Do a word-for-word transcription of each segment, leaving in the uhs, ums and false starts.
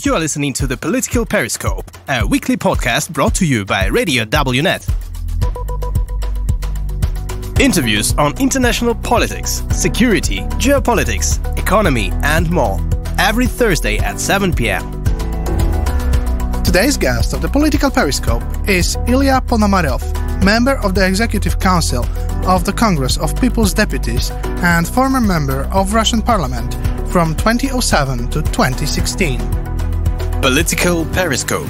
You are listening to the Political Periscope, a weekly podcast brought to you by Radio W Net. Interviews on international politics, security, geopolitics, economy, and more. Every Thursday at seven p.m. Today's guest of the Political Periscope is Ilya Ponomaryov, member of the Executive Council of the Congress of People's Deputies and former member of Russian Parliament from twenty oh seven to twenty sixteen. Political Periscope.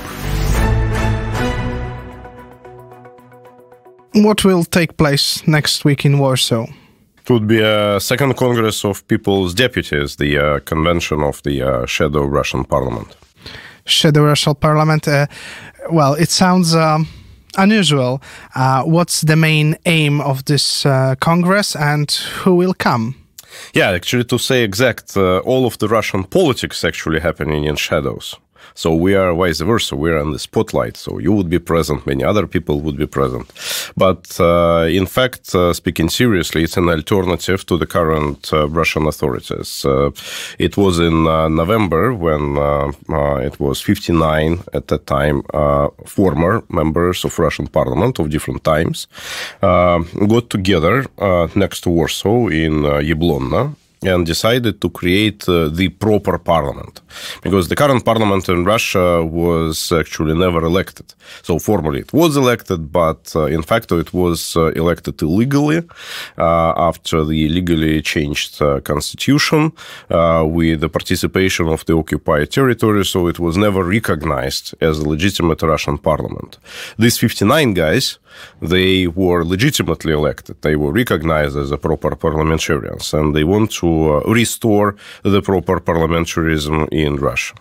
What will take place next week in Warsaw? It would be a second Congress of People's Deputies, the uh, convention of the uh, shadow Russian parliament. Shadow Russian parliament, uh, well, it sounds um, unusual. Uh, what's the main aim of this uh, Congress and who will come? Yeah, actually, to say exact, uh, all of the Russian politics actually happening in shadows. So we are vice versa, we are in the spotlight. So you would be present, many other people would be present. But uh, in fact, uh, speaking seriously, it's an alternative to the current uh, Russian authorities. Uh, it was in uh, November when uh, uh, it was fifty-nine at that time uh, former members of Russian parliament of different times uh, got together uh, next to Warsaw in uh, Yablonna and decided to create uh, the proper parliament. Because the current parliament in Russia was actually never elected. So formally it was elected, but uh, in fact it was uh, elected illegally uh, after the legally changed uh, constitution uh, with the participation of the occupied territory, so it was never recognized as a legitimate Russian parliament. These fifty-nine guys, they were legitimately elected. They were recognized as a proper parliamentarians, and they want to uh, restore the proper parliamentarism in Russia.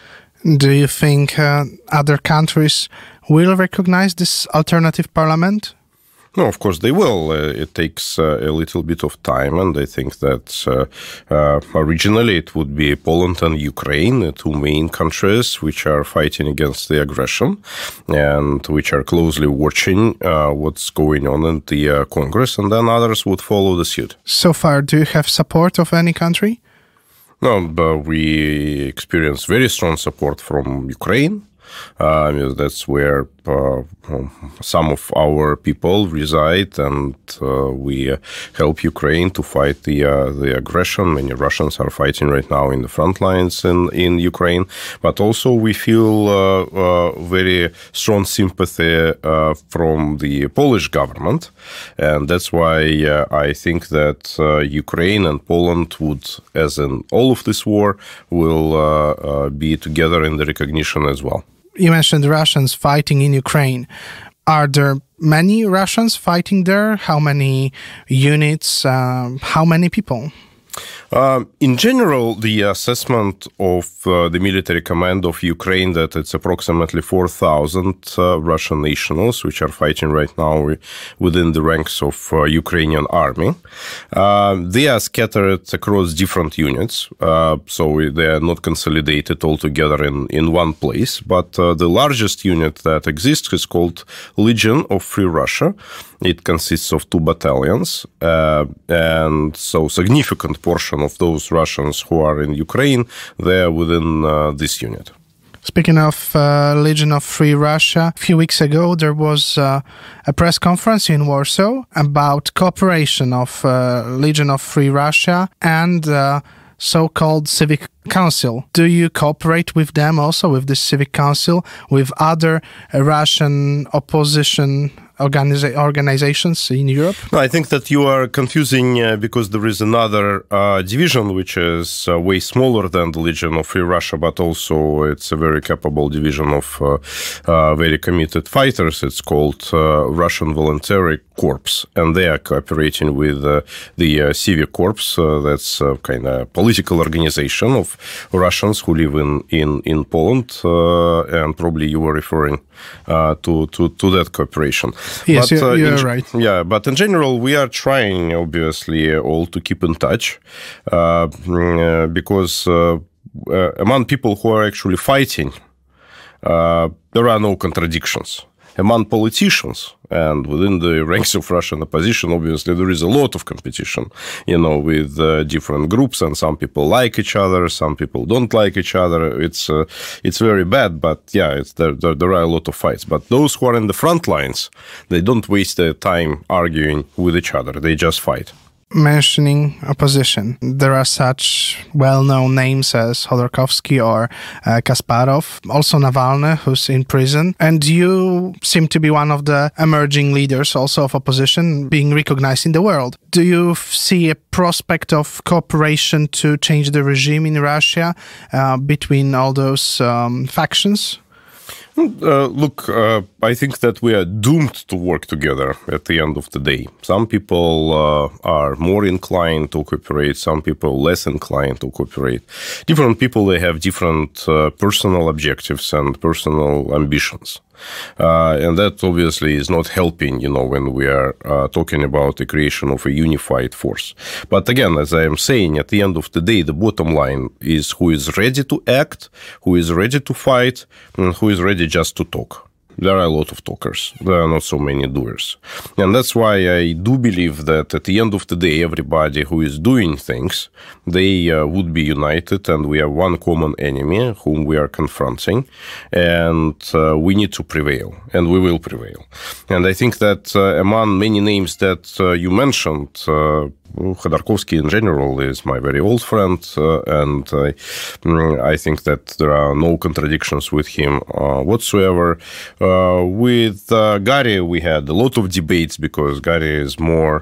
Do you think uh, other countries will recognize this alternative parliament? No, of course they will. Uh, it takes uh, a little bit of time, and I think that uh, uh, originally it would be Poland and Ukraine, the two main countries which are fighting against the aggression and which are closely watching uh, what's going on in the uh, Congress, and then others would follow the suit. So far, do you have support of any country? No, but we experience very strong support from Ukraine. Uh, that's where uh, some of our people reside, and uh, we uh, help Ukraine to fight the uh, the aggression. Many Russians are fighting right now in the front lines in, in Ukraine, but also we feel uh, uh, very strong sympathy uh, from the Polish government, and that's why uh, I think that uh, Ukraine and Poland would, as in all of this war, will uh, uh, be together in the recognition as well. You mentioned Russians fighting in Ukraine. Are there many Russians fighting there? How many units? Um, how many people? Uh, in general, the assessment of uh, the military command of Ukraine that it's approximately four thousand uh, Russian nationals which are fighting right now within the ranks of uh, Ukrainian army. Uh, they are scattered across different units, uh, so they are not consolidated all together in, in one place. But uh, the largest unit that exists is called Legion of Free Russia. It consists of two battalions, uh, and so significant portion of those Russians who are in Ukraine, they are within uh, this unit. Speaking of uh, Legion of Free Russia, a few weeks ago there was uh, a press conference in Warsaw about cooperation of uh, Legion of Free Russia and uh, so-called Civic Council. Do you cooperate with them also, with this Civic Council, with other uh, Russian opposition Organiza- organizations in Europe? No, I think that you are confusing uh, because there is another uh, division which is uh, way smaller than the Legion of Free Russia, but also it's a very capable division of uh, uh, very committed fighters. It's called uh, Russian Voluntary Corps, and they are cooperating with uh, the uh, Civic Corps. Uh, that's a kind of political organization of Russians who live in, in, in Poland, uh, and probably you were referring uh, to, to, to that cooperation. Yes, but, you're, uh, you're in, right. Yeah, but in general, we are trying, obviously, all to keep in touch uh, because uh, uh, among people who are actually fighting, uh, there are no contradictions. among politicians and within the ranks of Russian opposition, obviously, there is a lot of competition, you know, with uh, different groups, and some people like each other, some people don't like each other. It's uh, it's very bad, but yeah, it's, there, there, there are a lot of fights. But those who are in the front lines, they don't waste their time arguing with each other. They just fight. Mentioning opposition, there are such well-known names as Khodorkovsky or uh, Kasparov, also Navalny, who's in prison, and you seem to be one of the emerging leaders also of opposition being recognized in the world. Do you f- see a prospect of cooperation to change the regime in Russia uh, between all those um, factions? Uh, look, uh, I think that we are doomed to work together at the end of the day. Some people uh, are more inclined to cooperate, some people less inclined to cooperate. Different people, they have different uh, personal objectives and personal ambitions. Uh, and that obviously is not helping, you know, when we are uh, talking about the creation of a unified force. But again, as I am saying, at the end of the day, the bottom line is who is ready to act, who is ready to fight, and who is ready just to talk. There are a lot of talkers. There are not so many doers. And that's why I do believe that at the end of the day, everybody who is doing things, they uh, would be united, and we have one common enemy whom we are confronting, and uh, we need to prevail, and we will prevail. And I think that uh, among many names that uh, you mentioned, uh, Khodorkovsky in general is my very old friend, uh, and I, I think that there are no contradictions with him uh, whatsoever. Uh, with uh, Gary, we had a lot of debates because Gary is more,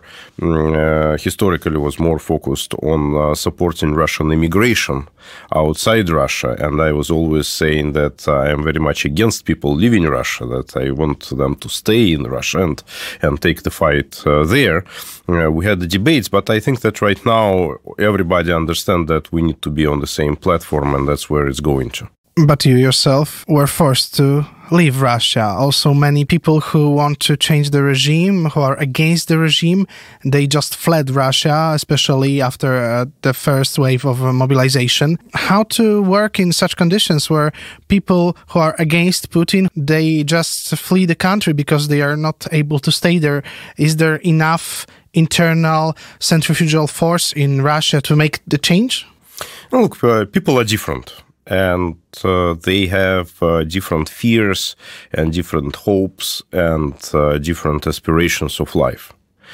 uh, historically was more focused on uh, supporting Russian immigration outside Russia, and I was always saying that I am very much against people leaving Russia, that I want them to stay in Russia and, and take the fight uh, there. Uh, we had the debates, but I think that right now everybody understands that we need to be on the same platform, and that's where it's going to. But you yourself were forced to leave Russia. Also, many people who want to change the regime, who are against the regime, they just fled Russia, especially after uh, the first wave of uh, mobilization. How to work in such conditions where people who are against Putin, they just flee the country because they are not able to stay there? Is there enough internal centrifugal force in Russia to make the change? Look, uh, people are different. And uh, they have uh, different fears and different hopes and uh, different aspirations of life.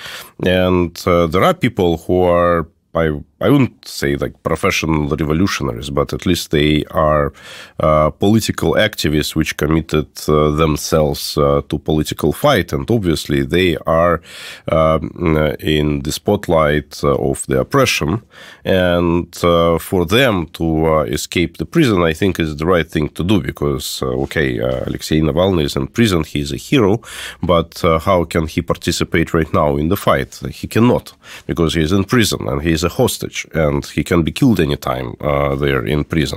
And uh, there are people who are, I, I wouldn't say like professional revolutionaries, but at least they are uh, political activists which committed uh, themselves uh, to political fight. And obviously they are uh, in the spotlight uh, of the oppression. And uh, for them to uh, escape the prison, I think is the right thing to do because, uh, okay, uh, Alexei Navalny is in prison, he is a hero, but uh, how can he participate right now in the fight? He cannot, because he is in prison and he is a hostage. And he can be killed anytime uh, there in prison.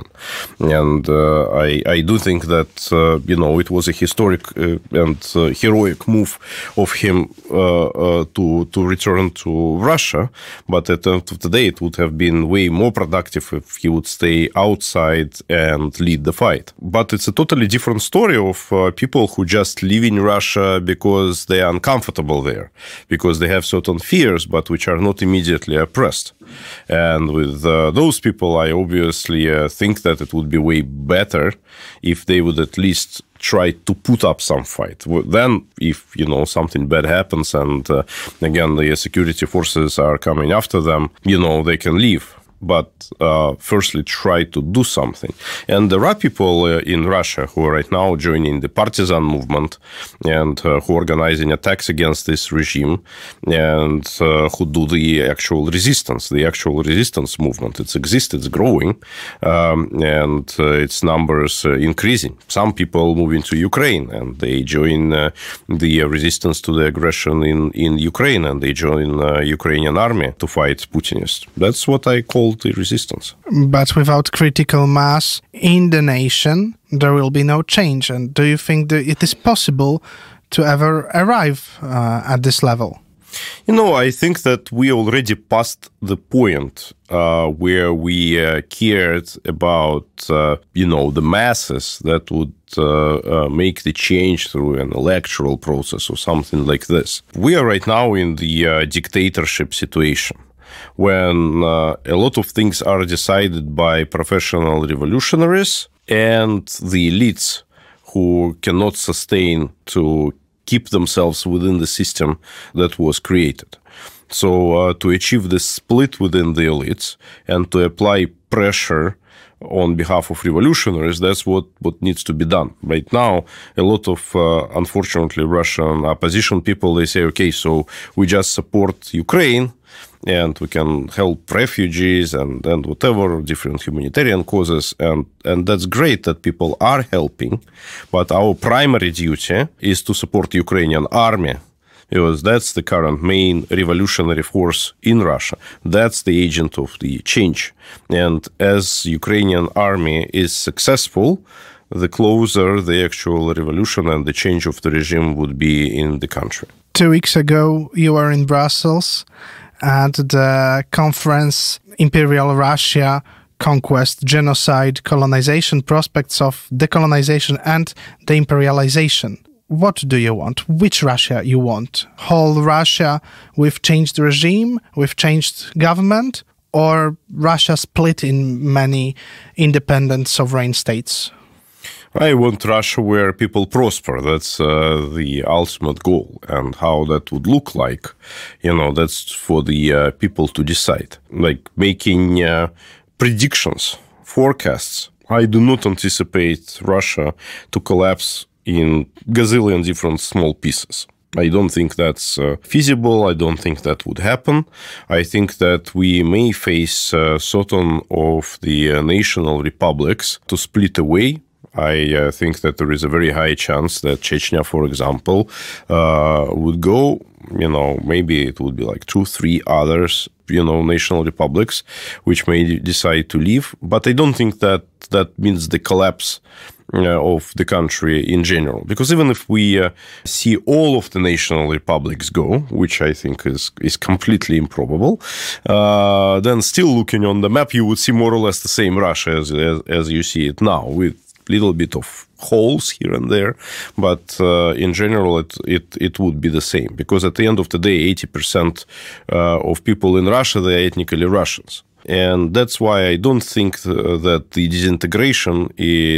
And uh, I, I do think that, uh, you know, it was a historic uh, and uh, heroic move of him uh, uh, to, to return to Russia. But at the end of the day, it would have been way more productive if he would stay outside and lead the fight. But it's a totally different story of uh, people who just live in Russia because they are uncomfortable there, because they have certain fears, but which are not immediately oppressed. And with uh, those people, I obviously uh, think that it would be way better if they would at least try to put up some fight. Then, if, you know, something bad happens and, uh, again, the security forces are coming after them, you know, they can leave. But uh, firstly, try to do something. And there are people uh, in Russia who are right now joining the partisan movement and uh, who are organizing attacks against this regime and uh, who do the actual resistance, the actual resistance movement. It's exists, it's growing, um, and uh, its numbers uh, increasing. Some people move into Ukraine and they join uh, the resistance to the aggression in, in Ukraine, and they join the uh, Ukrainian army to fight Putinists. That's what I call the resistance. But without critical mass in the nation, there will be no change. And do you think that it is possible to ever arrive uh, at this level? You know, I think that we already passed the point uh, where we uh, cared about, uh, you know, the masses that would uh, uh, make the change through an electoral process or something like this. We are right now in the uh, dictatorship situation, when uh, a lot of things are decided by professional revolutionaries and the elites who cannot sustain to keep themselves within the system that was created. So uh, to achieve this split within the elites and to apply pressure on behalf of revolutionaries, that's what, what needs to be done. Right now, a lot of, uh, unfortunately, Russian opposition people, they say, okay, so we just support Ukraine and we can help refugees and, and whatever, different humanitarian causes. And, and that's great that people are helping. But our primary duty is to support the Ukrainian army, because that's the current main revolutionary force in Russia. That's the agent of the change. And as Ukrainian army is successful, the closer the actual revolution and the change of the regime would be in the country. Two weeks ago, you were in Brussels at the conference Imperial Russia, Conquest, Genocide, Colonization, Prospects of Decolonization and Deimperialization. What do you want? Which Russia you want? Whole Russia with changed regime, with changed government, or Russia split in many independent sovereign states? I want Russia where people prosper. That's uh, the ultimate goal. And how that would look like, you know, that's for the uh, people to decide. Like making uh, predictions, forecasts. I do not anticipate Russia to collapse in gazillion different small pieces. I don't think that's uh, feasible. I don't think that would happen. I think that we may face uh, certain of the uh, national republics to split away. I uh, think that there is a very high chance that Chechnya, for example, uh, would go, you know, maybe it would be like two, three others, you know, national republics, which may decide to leave. But I don't think that that means the collapse uh, of the country in general. Because even if we uh, see all of the national republics go, which I think is, is completely improbable, uh, then still looking on the map, you would see more or less the same Russia as, as, as you see it now, with little bit of holes here and there, but uh, in general it, it it would be the same, because at the end of the day, eighty percent uh, of people in Russia, they are ethnically Russians. And that's why I don't think th- that the disintegration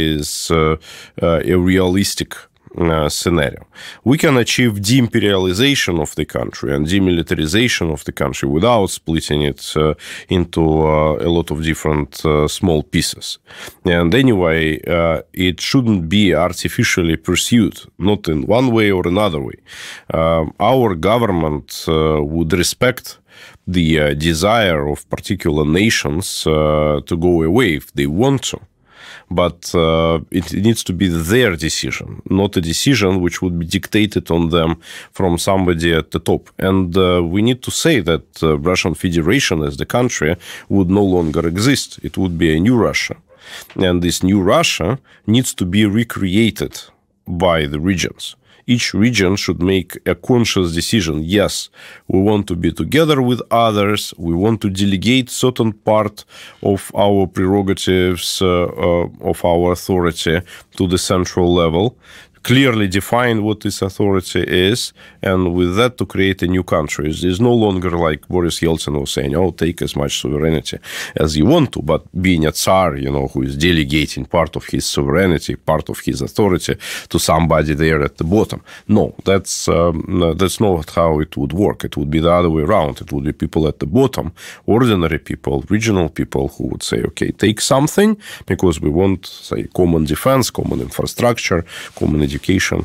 is uh, uh, a realistic Uh, scenario. We can achieve deimperialization of the country and demilitarization of the country without splitting it uh, into uh, a lot of different uh, small pieces. And anyway, uh, it shouldn't be artificially pursued, not in one way or another way. Uh, our government uh, would respect the uh, desire of particular nations uh, to go away if they want to. But uh, it needs to be their decision, not a decision which would be dictated on them from somebody at the top. And uh, we need to say that uh, Russian Federation as the country would no longer exist. It would be a new Russia. And this new Russia needs to be recreated by the regions. Each region should make a conscious decision. Yes, we want to be together with others. We want to delegate certain part of our prerogatives, uh, uh, of our authority to the central level. Clearly define what this authority is, and with that to create a new country. It's no longer like Boris Yeltsin was saying, oh, take as much sovereignty as you want to, but being a Tsar, you know, who is delegating part of his sovereignty, part of his authority to somebody there at the bottom. No, that's um, that's not how it would work. It would be the other way around. It would be people at the bottom, ordinary people, regional people who would say, okay, take something because we want, say, common defense, common infrastructure, common education,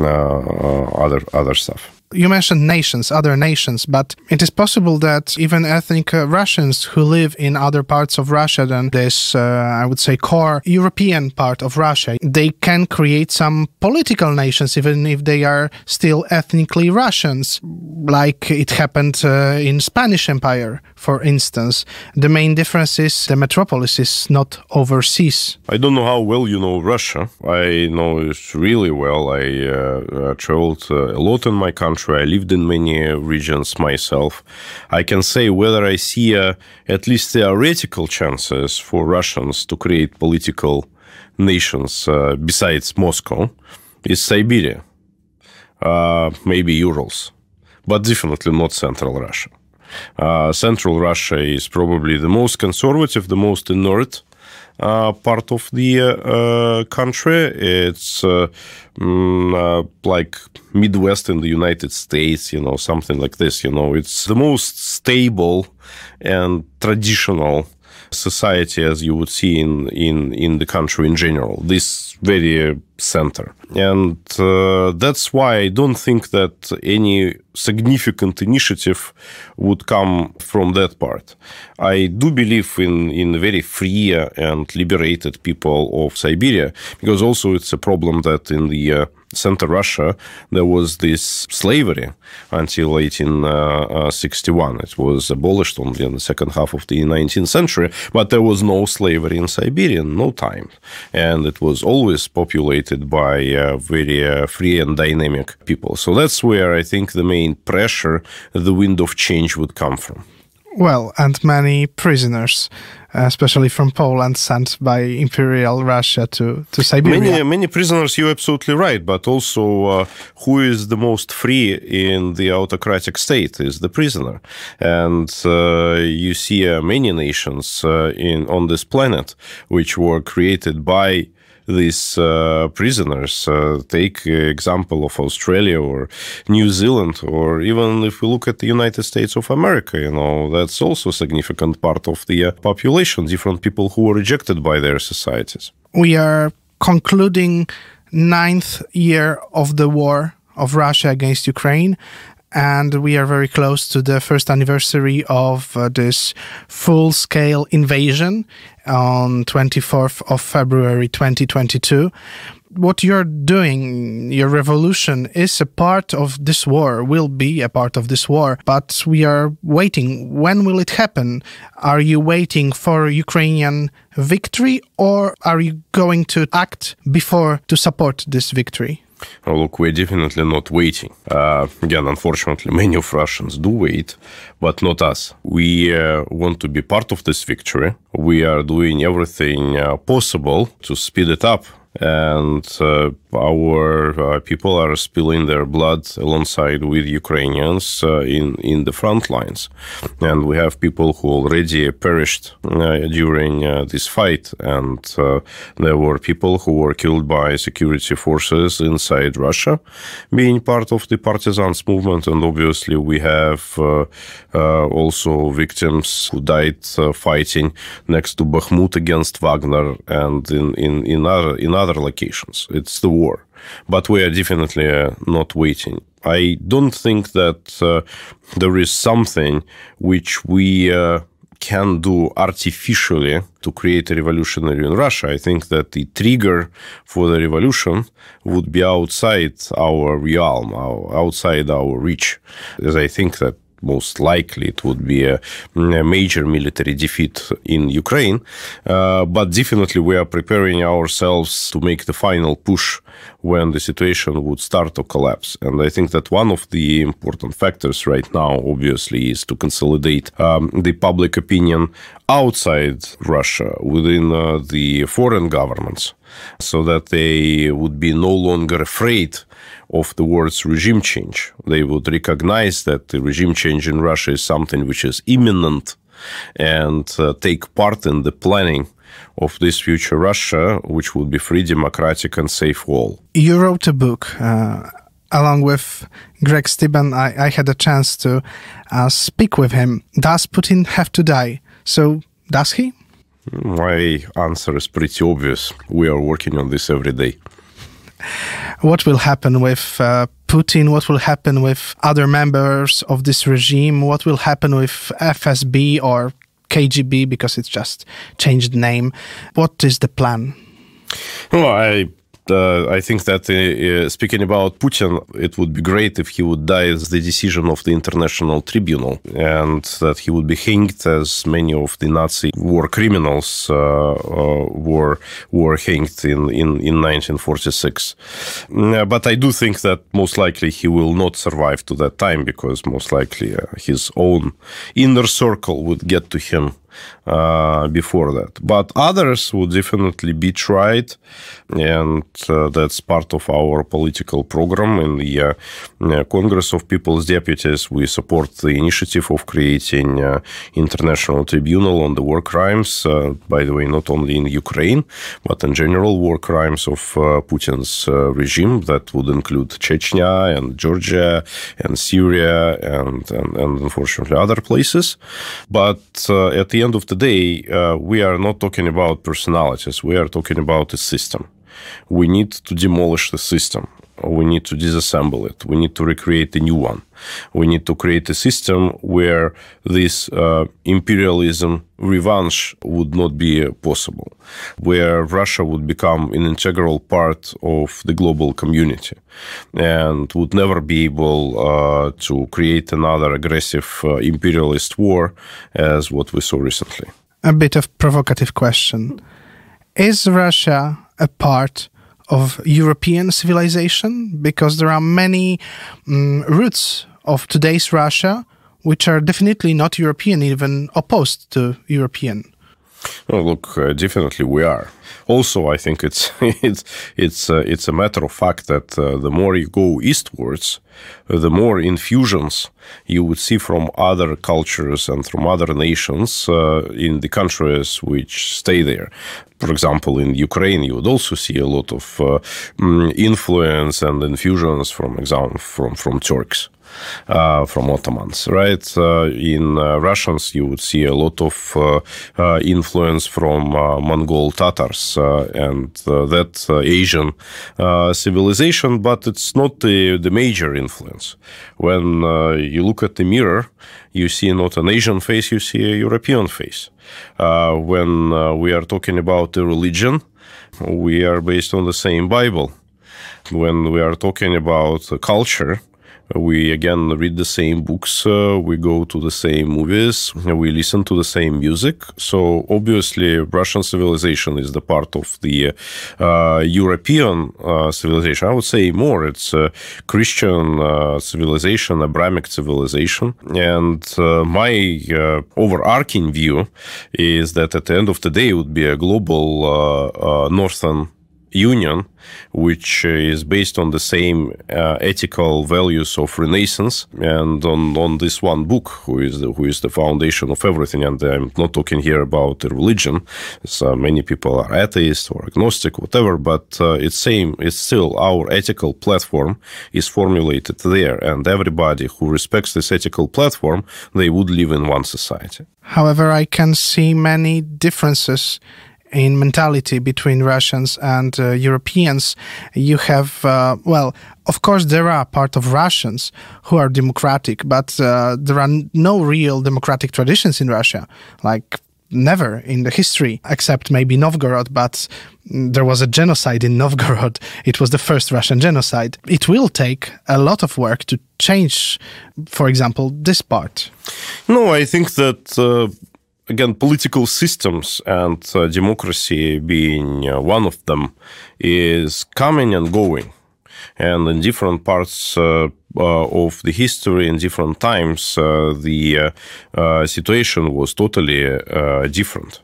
uh, other other stuff. You mentioned nations, other nations, but it is possible that even ethnic uh, Russians who live in other parts of Russia than this, uh, I would say, core European part of Russia, they can create some political nations, even if they are still ethnically Russians, like it happened uh, in Spanish Empire, for instance. The main difference is the metropolis is not overseas. I don't know how well you know Russia. I know it really well. I uh, uh, traveled uh, a lot in my country. country. I lived in many regions myself. I can say whether I see uh, at least theoretical chances for Russians to create political nations uh, besides Moscow is Siberia, uh, maybe Urals, but definitely not Central Russia. Uh, Central Russia is probably the most conservative, the most inert uh, part of the uh, country. It's uh, mm, uh, like Midwest in the United States, you know, something like this. You know, it's the most stable and traditional society as you would see in, in, in the country in general, this very center. And uh, that's why I don't think that any significant initiative would come from that part. I do believe in, in very free and liberated people of Siberia, because also it's a problem that in the uh, Central Russia, there was this slavery until eighteen sixty-one. It was abolished only in the second half of the nineteenth century, but there was no slavery in Siberia, no time. And it was always populated by uh, very uh, free and dynamic people. So that's where I think the main pressure, the wind of change would come from. Well, and many prisoners, especially from Poland, sent by Imperial Russia to, to Siberia. Many, many prisoners, you're absolutely right, but also uh, who is the most free in the autocratic state is the prisoner. And uh, you see uh, many nations uh, in on this planet which were created by these uh, prisoners. Uh, take example of Australia or New Zealand, or even if we look at the United States of America, you know, that's also a significant part of the uh, population, different people who were rejected by their societies. We are concluding ninth year of the war of Russia against Ukraine, and we are very close to the first anniversary of uh, this full-scale invasion on twenty-fourth of February twenty twenty-two. What you're doing, your revolution, is a part of this war, will be a part of this war, but we are waiting. When will it happen? Are you waiting for Ukrainian victory, or are you going to act before to support this victory? Oh, look, we're definitely not waiting. Uh, again, unfortunately, many of Russians do wait, but not us. We uh, want to be part of this victory. We are doing everything uh, possible to speed it up. And uh, our uh, people are spilling their blood alongside with Ukrainians uh, in, in the front lines. And we have people who already perished uh, during uh, this fight. And uh, there were people who were killed by security forces inside Russia, being part of the partisans movement. And obviously we have uh, uh, also victims who died uh, fighting next to Bakhmut against Wagner and in, in, in, other, in other locations. It's the war. But we are definitely uh, not waiting. I don't think that uh, there is something which we uh, can do artificially to create a revolution in Russia. I think that the trigger for the revolution would be outside our realm, outside our reach. As I think that most likely it would be a, a major military defeat in Ukraine. Uh, but definitely we are preparing ourselves to make the final push when the situation would start to collapse. And I think that one of the important factors right now, obviously, is to consolidate um, the public opinion outside Russia, within uh, the foreign governments, so that they would be no longer afraid of the words regime change. They would recognize that the regime change in Russia is something which is imminent and uh, take part in the planning of this future Russia, which would be free, democratic, and safe for all. You wrote a book. Uh, along with Greg Steban, I, I had a chance to uh, speak with him. Does Putin have to die? So, does he? My answer is pretty obvious. We are working on this every day. What will happen with uh, Putin? What will happen with other members of this regime? What will happen with F S B or K G B, because it's just changed name? What is the plan? Well, I uh, I think that uh, uh, speaking about Putin, it would be great if he would die as the decision of the International Tribunal, and that he would be hanged as many of the Nazi war criminals uh, uh, were were hanged in, in, in nineteen forty-six. Uh, but I do think that most likely he will not survive to that time, because most likely uh, his own inner circle would get to him Uh, before that. But others would definitely be tried, and uh, that's part of our political program. In the uh, uh, Congress of People's Deputies, we support the initiative of creating uh, international tribunal on the war crimes, uh, by the way, not only in Ukraine, but in general war crimes of uh, Putin's uh, regime. That would include Chechnya and Georgia and Syria and, and, and unfortunately other places. But uh, at the end of the day, uh, we are not talking about personalities. We are talking about a system. We need to demolish the system. We need to disassemble it. We need to recreate a new one. We need to create a system where this uh, imperialism revenge would not be possible, where Russia would become an integral part of the global community and would never be able uh, to create another aggressive uh, imperialist war as what we saw recently. A bit of provocative question. Is Russia a part of European civilization? Because there are many um, roots of today's Russia which are definitely not European, even opposed to European. Oh, look, uh, definitely we are. Also, I think it's it's it's uh, it's a matter of fact that uh, the more you go eastwards, uh, the more infusions you would see from other cultures and from other nations uh, in the countries which stay there. For example, in Ukraine, you would also see a lot of uh, influence and infusions from example from from Turks. Uh, from Ottomans, right? Uh, in uh, Russians, you would see a lot of uh, uh, influence from uh, Mongol Tatars uh, and uh, that uh, Asian uh, civilization, but it's not the, the major influence. When uh, you look at the mirror, you see not an Asian face, you see a European face. Uh, when uh, we are talking about a religion, we are based on the same Bible. When we are talking about a culture, we, again, read the same books, uh, we go to the same movies, we listen to the same music. So, obviously, Russian civilization is the part of the uh, European uh, civilization. I would say more, it's a Christian uh, civilization, Abrahamic civilization. And uh, my uh, overarching view is that at the end of the day, it would be a global uh, uh, Northern Union, which is based on the same uh, ethical values of Renaissance and on, on this one book, who is the, who is the foundation of everything. And I'm not talking here about the religion. So many people are atheist or agnostic, whatever, but uh, it's same. It's still our ethical platform is formulated there, and everybody who respects this ethical platform, they would live in one society. However, I can see many differences in mentality between Russians and uh, Europeans. You have, uh, well, of course, there are part of Russians who are democratic, but uh, there are no real democratic traditions in Russia, like never in the history, except maybe Novgorod, but there was a genocide in Novgorod. It was the first Russian genocide. It will take a lot of work to change, for example, this part. No, I think that... Uh Again, political systems and uh, democracy being uh, one of them is coming and going. And in different parts uh, uh, of the history, in different times, uh, the uh, uh, situation was totally uh, different.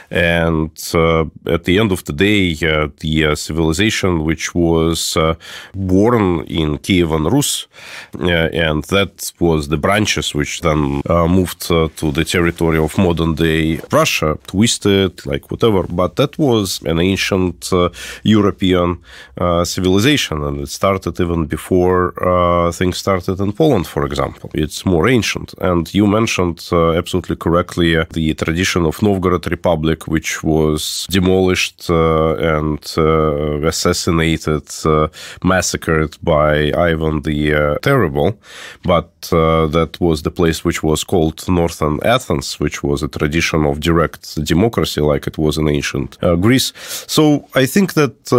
And uh, at the end of the day, uh, the uh, civilization which was uh, born in Kievan Rus, uh, and that was the branches which then uh, moved uh, to the territory of modern-day Russia, twisted, like whatever, but that was an ancient uh, European uh, civilization, and it started even before uh, things started in Poland, for example. It's more ancient. And you mentioned uh, absolutely correctly uh, the tradition of Novgorod Republic, which was demolished uh, and uh, assassinated, uh, massacred by Ivan the uh, Terrible. But uh, that was the place which was called Northern Athens, which was a tradition of direct democracy like it was in ancient uh, Greece. So I think that uh,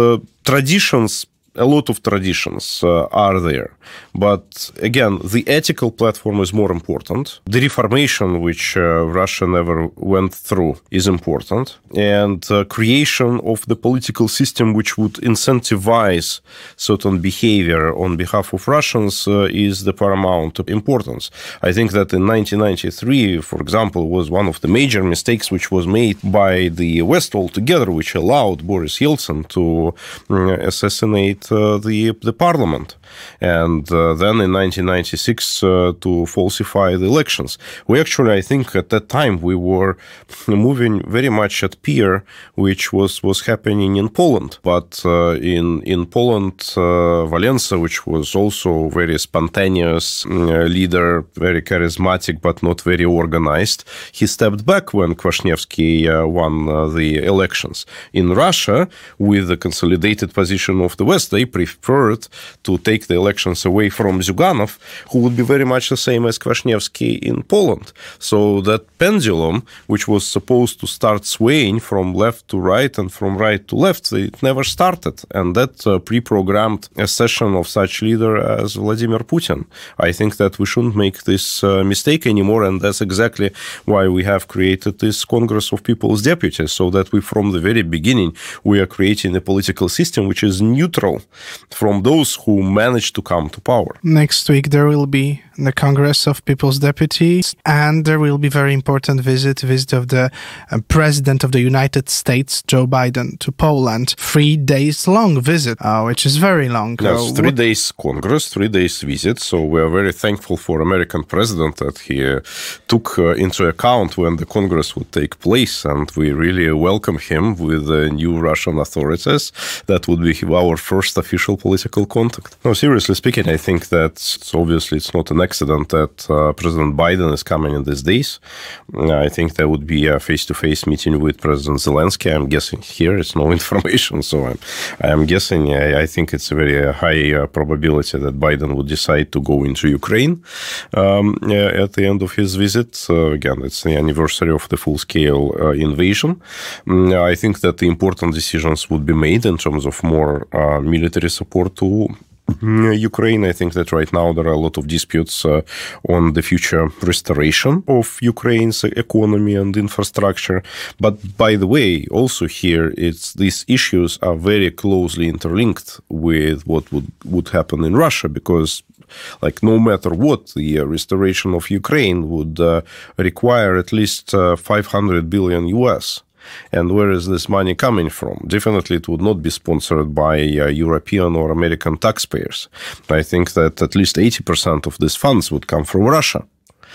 traditions, a lot of traditions uh, are there. But again, the ethical platform is more important. The reformation, which uh, Russia never went through, is important. And uh, creation of the political system which would incentivize certain behavior on behalf of Russians uh, is the paramount importance. I think that in nineteen ninety-three, for example, was one of the major mistakes which was made by the West altogether, which allowed Boris Yeltsin to uh, assassinate uh, the, the parliament. And uh, then in nineteen ninety-six uh, to falsify the elections. We actually, I think at that time, we were moving very much at peer, which was, was happening in Poland. But uh, in, in Poland, uh, Wałęsa, which was also very spontaneous uh, leader, very charismatic, but not very organized, he stepped back when Kwasniewski uh, won uh, the elections. In Russia, with the consolidated position of the West, they preferred to take the elections away from Zyuganov, who would be very much the same as Kwasniewski in Poland. So that pendulum, which was supposed to start swaying from left to right and from right to left, it never started. And that uh, pre-programmed accession of such leader as Vladimir Putin. I think that we shouldn't make this uh, mistake anymore, and that's exactly why we have created this Congress of People's Deputies, so that we, from the very beginning, we are creating a political system which is neutral from those who manage to come to power. Next week there will be the Congress of People's Deputies, and there will be very important visit, visit of the uh, President of the United States, Joe Biden, to Poland. Three days long visit, uh, which is very long. Yes, uh, three what... days Congress, three days visit. So we are very thankful for American president that he uh, took uh, into account when the Congress would take place, and we really welcome him with the new Russian authorities. That would be our first official political contact. No, seriously speaking, I think that it's obviously it's not an accident that uh, President Biden is coming in these days. Uh, I think there would be a face-to-face meeting with President Zelensky. I'm guessing here it's no information, so I'm, I'm guessing. I, I think it's a very high uh, probability that Biden would decide to go into Ukraine um, uh, at the end of his visit. Uh, again, it's the anniversary of the full-scale uh, invasion. Um, I think that the important decisions would be made in terms of more uh, military support to Ukraine. I think that right now there are a lot of disputes uh, on the future restoration of Ukraine's economy and infrastructure. But by the way, also here, it's these issues are very closely interlinked with what would, would happen in Russia, because like no matter what, the uh, restoration of Ukraine would uh, require at least uh, five hundred billion U S. And where is this money coming from? Definitely it would not be sponsored by uh, European or American taxpayers. I think that at least eighty percent of these funds would come from Russia.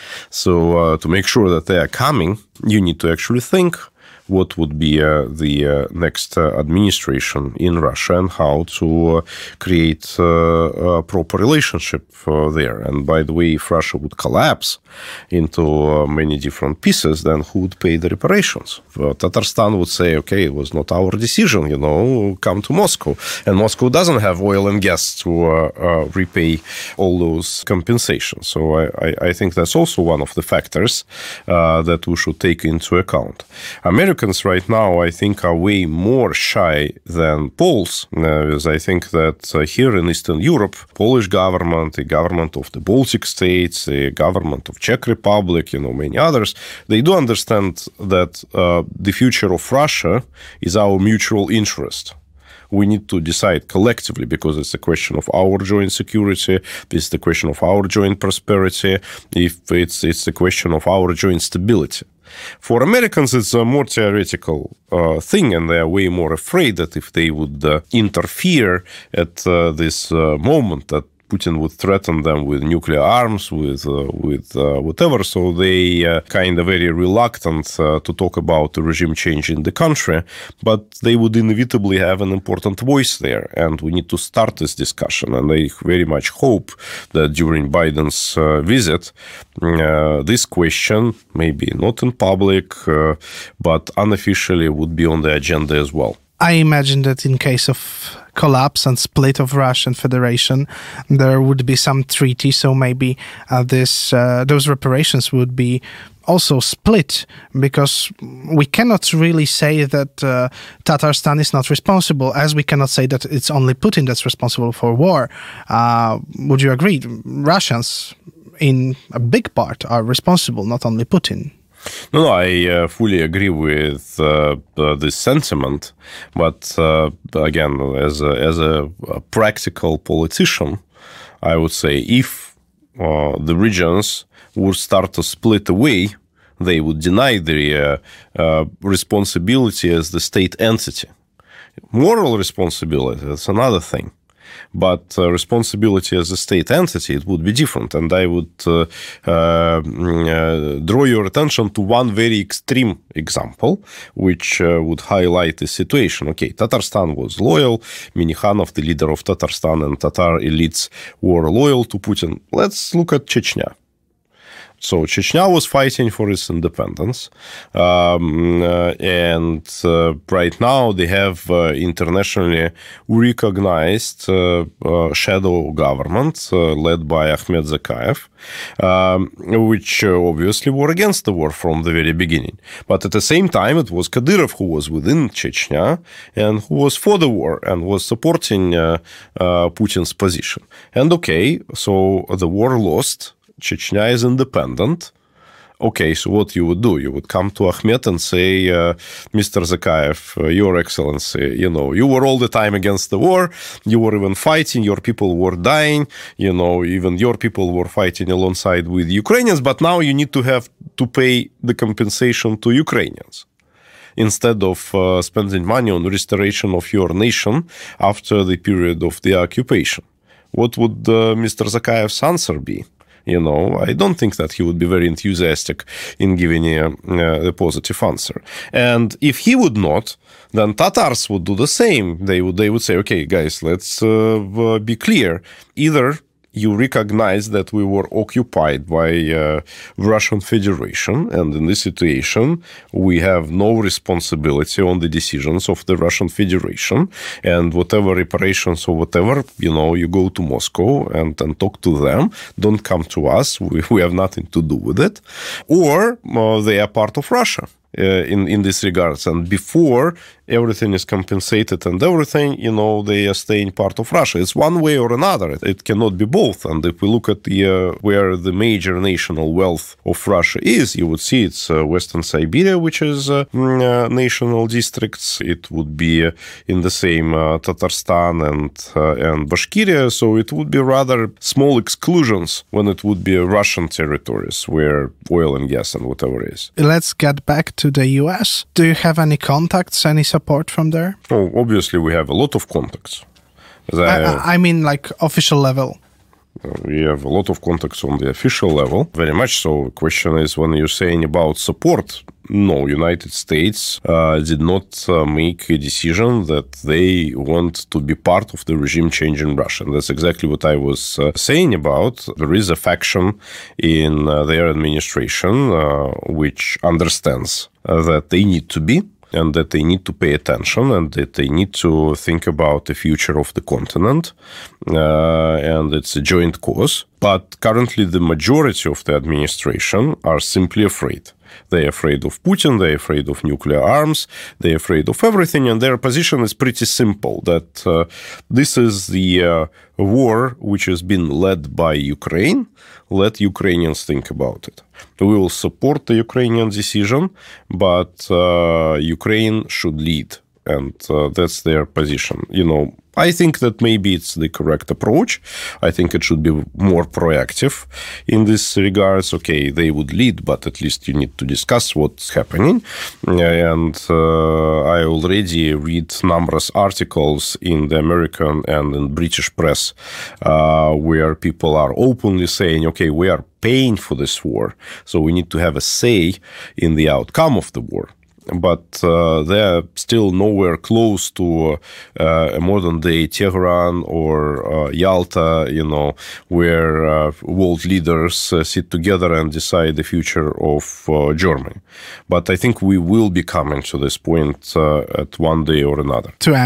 So uh, to make sure that they are coming, you need to actually think what would be uh, the uh, next uh, administration in Russia and how to uh, create uh, a proper relationship uh, there. And by the way, if Russia would collapse into uh, many different pieces, then who would pay the reparations? Uh, Tatarstan would say, okay, it was not our decision, you know, come to Moscow. And Moscow doesn't have oil and gas to uh, uh, repay all those compensations. So I, I, I think that's also one of the factors uh, that we should take into account. America right now, I think, are way more shy than Poles, uh, as I think that uh, here in Eastern Europe, Polish government, the government of the Baltic states, the government of Czech Republic, you know, many others, they do understand that uh, the future of Russia is our mutual interest. We need to decide collectively, because it's a question of our joint security, it's the question of our joint prosperity, if it's it's a question of our joint stability. For Americans, it's a more theoretical uh, thing, and they are way more afraid that if they would uh, interfere at uh, this uh, moment, that Putin would threaten them with nuclear arms, with uh, with uh, whatever. So they uh, kind of very reluctant uh, to talk about the regime change in the country, but they would inevitably have an important voice there, and we need to start this discussion. And I very much hope that during Biden's uh, visit, uh, this question, maybe not in public, uh, but unofficially, would be on the agenda as well. I imagine that in case of collapse and split of Russian Federation, there would be some treaty, so maybe uh, this uh, those reparations would be also split, because we cannot really say that uh, Tatarstan is not responsible, as we cannot say that it's only Putin that's responsible for war. Uh, would you agree? Russians, in a big part, are responsible, not only Putin. No, no, I uh, fully agree with uh, uh, this sentiment, but uh, again, as a, as a, a practical politician, I would say if uh, the regions would start to split away, they would deny their uh, uh, responsibility as the state entity. Moral responsibility, that's another thing. But uh, responsibility as a state entity, it would be different. And I would uh, uh, uh, draw your attention to one very extreme example, which uh, would highlight the situation. Okay, Tatarstan was loyal. Minnikhanov, the leader of Tatarstan, and Tatar elites were loyal to Putin. Let's look at Chechnya. So Chechnya was fighting for its independence, um, uh, and uh, right now they have uh, internationally recognized uh, uh, shadow government uh, led by Ahmed Zakayev, um, which uh, obviously were against the war from the very beginning. But at the same time, it was Kadyrov who was within Chechnya and who was for the war and was supporting uh, uh, Putin's position. And okay, so the war lost. Chechnya is independent. Okay, so what you would do? You would come to Ahmed and say, uh, Mister Zakayev, uh, Your Excellency, you know, you were all the time against the war. You were even fighting. Your people were dying. You know, even your people were fighting alongside with Ukrainians. But now you need to have to pay the compensation to Ukrainians instead of uh, spending money on restoration of your nation after the period of the occupation. What would uh, Mister Zakayev's answer be? You know, I don't think that he would be very enthusiastic in giving a, a positive answer. And if he would not, then Tatars would do the same. They would they would say, okay, guys, let's uh, be clear. Either you recognize that we were occupied by uh, Russian Federation, and in this situation, we have no responsibility on the decisions of the Russian Federation, and whatever reparations or whatever, you know, you go to Moscow and, and talk to them. Don't come to us. We, we have nothing to do with it. Or uh, they are part of Russia. Uh, in, in this regards, and before everything is compensated and everything, you know, they are staying part of Russia. It's one way or another. It, it cannot be both. And if we look at the uh, where the major national wealth of Russia is, you would see it's uh, Western Siberia, which is uh, uh, national districts. It would be uh, in the same uh, Tatarstan and uh, and Bashkiria. So it would be rather small exclusions when it would be Russian territories where oil and gas and whatever is. Let's get back to the U S. Do you have any contacts, any support from there? Oh, obviously, we have a lot of contacts. I, I mean, like official level. We have a lot of contacts on the official level, very much so. The question is, when you're saying about support, no, United States uh, did not uh, make a decision that they want to be part of the regime change in Russia. And that's exactly what I was uh, saying about. There is a faction in uh, their administration uh, which understands uh, that they need to be, and that they need to pay attention, and that they need to think about the future of the continent. Uh, and it's a joint cause. But currently, the majority of the administration are simply afraid. They're afraid of Putin, they're afraid of nuclear arms, they're afraid of everything, and their position is pretty simple, that uh, this is the uh, war which has been led by Ukraine. Let Ukrainians think about it. We will support the Ukrainian decision, but uh, Ukraine should lead, and uh, that's their position. You know, I think that maybe it's the correct approach. I think it should be more proactive in this regards. Okay, they would lead, but at least you need to discuss what's happening. And uh, I already read numerous articles in the American and in British press uh, where people are openly saying, okay, we are paying for this war, so we need to have a say in the outcome of the war. But uh, they're still nowhere close to uh, a modern-day Tehran or uh, Yalta, you know, where uh, world leaders uh, sit together and decide the future of uh, Germany. But I think we will be coming to this point uh, at one day or another. To end,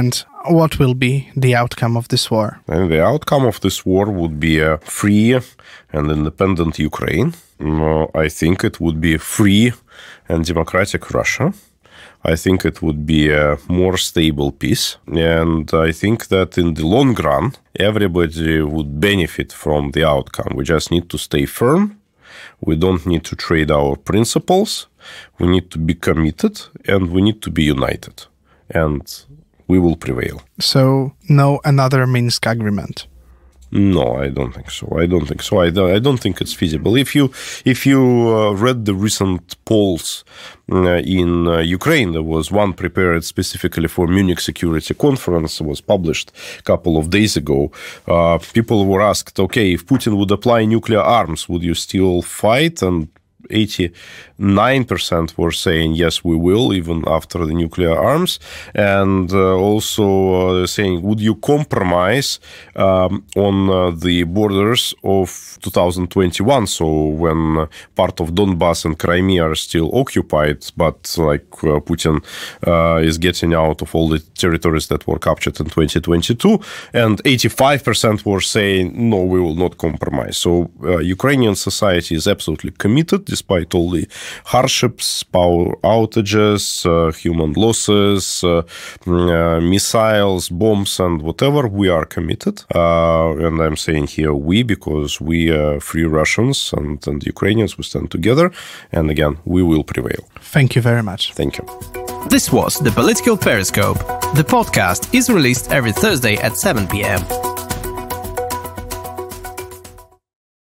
what will be the outcome of this war? And the outcome of this war would be a free and independent Ukraine. Uh, I think it would be free and democratic Russia. I think it would be a more stable peace. And I think that in the long run, everybody would benefit from the outcome. We just need to stay firm. We don't need to trade our principles. We need to be committed and we need to be united. And we will prevail. So, no another Minsk agreement? No, I don't think so. I don't think so. I don't, I don't think it's feasible. If you if you uh, read the recent polls uh, in uh, Ukraine, there was one prepared specifically for Munich Security Conference. It was published a couple of days ago. Uh, people were asked, okay, if Putin would apply nuclear arms, would you still fight? And eighty-nine percent were saying, yes, we will, even after the nuclear arms. And uh, also uh, saying, would you compromise um, on uh, the borders of two thousand twenty-one? So when part of Donbass and Crimea are still occupied, but like uh, Putin uh, is getting out of all the territories that were captured in twenty twenty-two. And eighty-five percent were saying, no, we will not compromise. So uh, Ukrainian society is absolutely committed, despite all the hardships, power outages, uh, human losses, uh, uh, missiles, bombs, and whatever, we are committed. Uh, and I'm saying here we, because we are free Russians and, and Ukrainians, we stand together. And again, we will prevail. Thank you very much. Thank you. This was The Political Periscope. The podcast is released every Thursday at seven p.m.